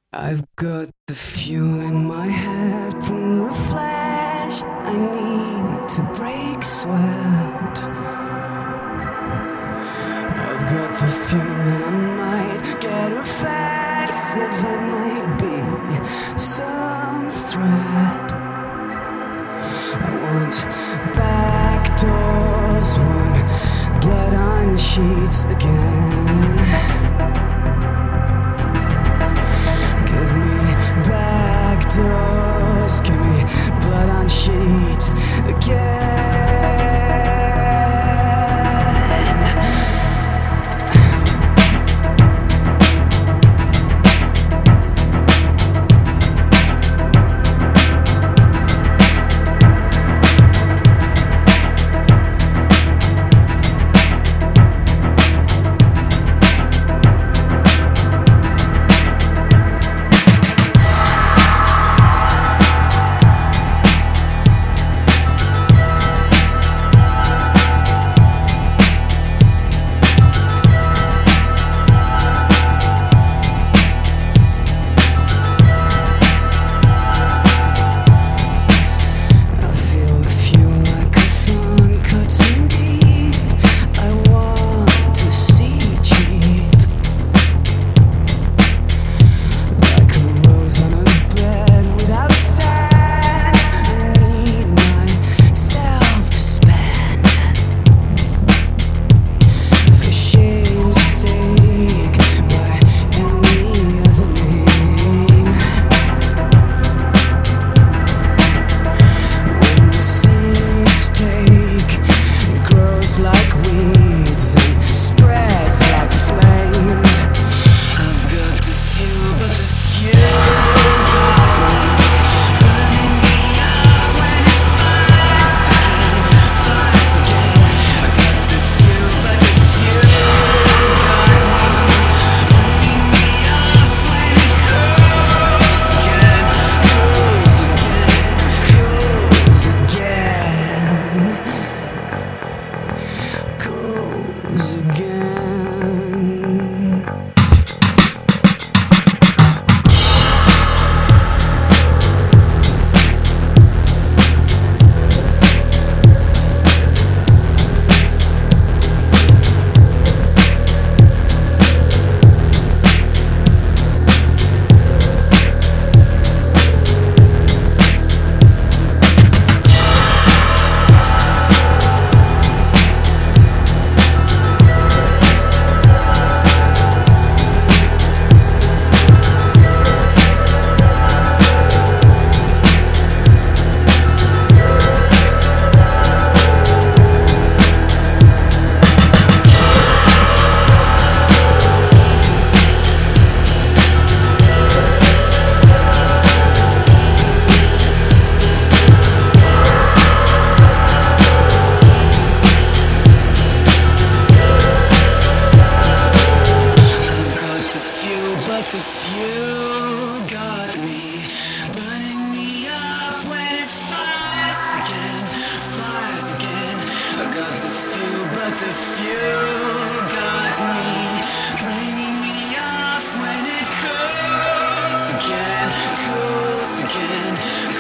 I've got the fuel in my head from the flash. I need to break sweat. I've got the fuel and I might get a fast if I might be some threat. I want back doors, one blood on sheets again. Give me back doors, give me blood on sheets again. The fuel got me, burning me up when it flies again. I got the fuel, but the fuel got me, bringing me up when it cools again,